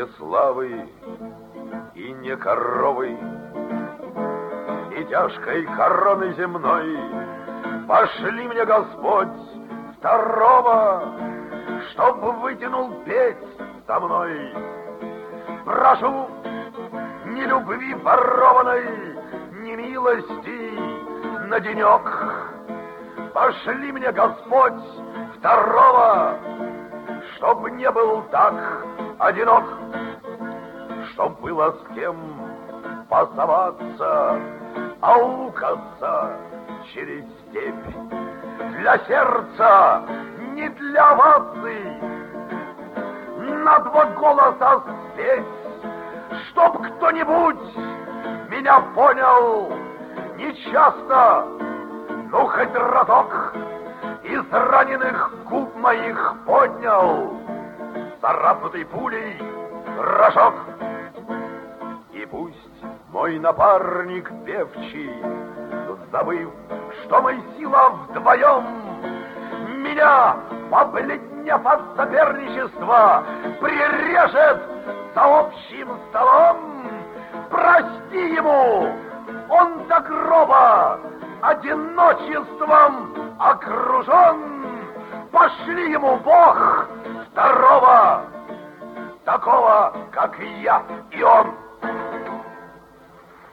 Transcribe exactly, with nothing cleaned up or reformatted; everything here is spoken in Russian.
не славы и не коровы, и тяжкой короны земной. Пошли мне, Господь, второго, чтоб вытянул петь со мной. Прошу, ни любви ворованной, ни милости на денек. Пошли мне, Господь, второго, чтоб не был так одинок, чтоб было с кем пасоваться, аукаться через степь. Для сердца, не для оваций, на два голоса спеть, чтоб кто-нибудь меня понял не часто, ну хоть разок из раненых губ моих поднял царапнутый пулей рожок. И пусть мой напарник певчий, забыв, что мы сила вдвоем, меня, побледнев от соперничества, прирежет за общим столом. Прости ему, он до гроба одиночеством окружен. Пошли ему, Бог, второго, такого, как я и он.